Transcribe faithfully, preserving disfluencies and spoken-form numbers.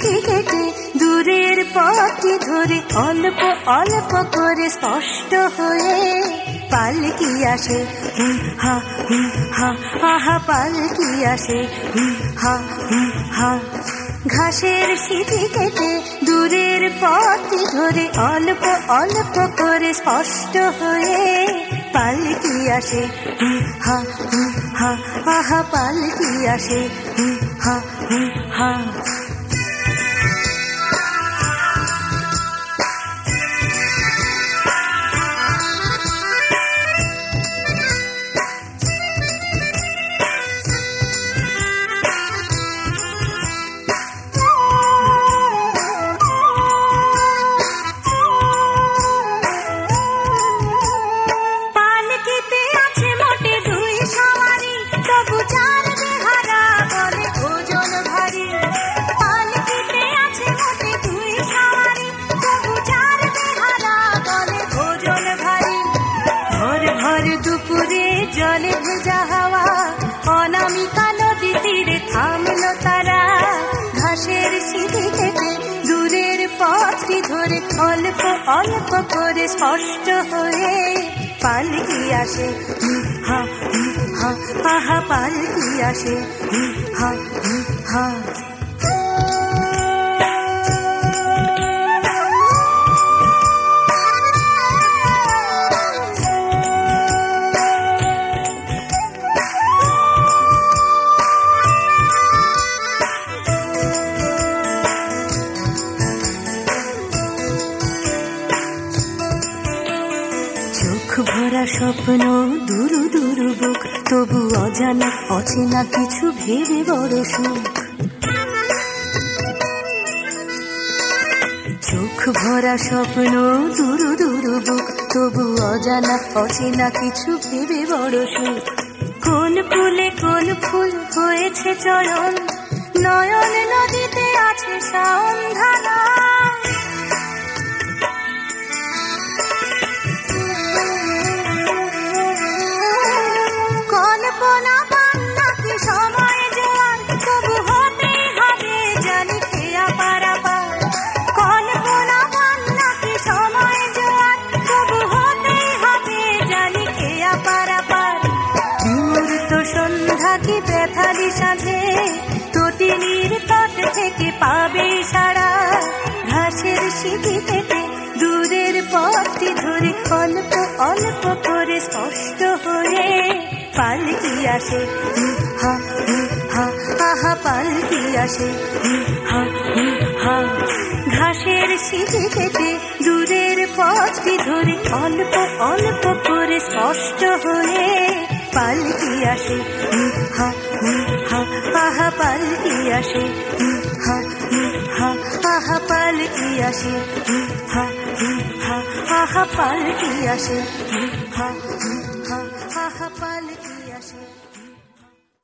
স্মৃতি কেটে দূরের পথটি ধরে অল্প অল্প করে স্পষ্ট হয়ে পালকি আসে হুম হা হুম হা আহা পালকি আসে হুম হা হুম হা। ঘাসের স্মৃতি কেটে দূরের পথটি ধরে অল্প অল্প করে স্পষ্ট হয়ে পালকি আসে হুম হা হুম হা আহা পালকি আসে হুম হা হুম হা। জলে ভেজা হাওয়া অনামিকা নদী তীরে থামলো তারা। ঘাসের স্মৃতি কেটে দূরের পথটি ধরে অল্প অল্প করে স্পষ্ট হয়ে পালকি আসে হুম হা হুম হা আহা পালকি আসে হুম হা হুম হা। চোখ ভরা স্বপ্ন দুরু দুরু বুক তবু অজানা অচেনা কিছু ভেবে বড় সুখ। চোখ ভরা স্বপ্ন দুরু দুরু বুক তবু অজানা অচেনা কিছু ভেবে বড় সুখ। কোন ফুলে কোন ফুল হয়েছে চয়ন নয়ন নদীতে আছে সন্ধানা। কল্পনা কান্না কি সময় জোয়ার তবু হতেই হবে জানি খেয়া পারাপার। কল্পনা কান্না কি সময় জোয়ার তবু হতেই হবে জানি খেয়া পারাপার। বিমূর্ত সন্ধ্যা কি ব্যথালি সাথে তটিনীর তট থেকে পাবে সারা। ঘাসের স্মৃতি কেটে দূরের পথটি ধরে অল্প অল্প করে স্পষ্ট হয়ে পালকি আসে হুম হা হুম হা আহা পালকি আসে হুম হা হুম হা। ঘাসের স্মৃতি কেটে দূরের পথটি ধরে অল্প অল্প করে স্পষ্ট হয়ে পালকি আসে হুম হা হুম হা আহা পালকি আসে হুম হা হুম হা আহা পালকি আসে হুম হা হুম হা আহা পালকি আসে হুম হা হুম হা আহা পালকি আসে।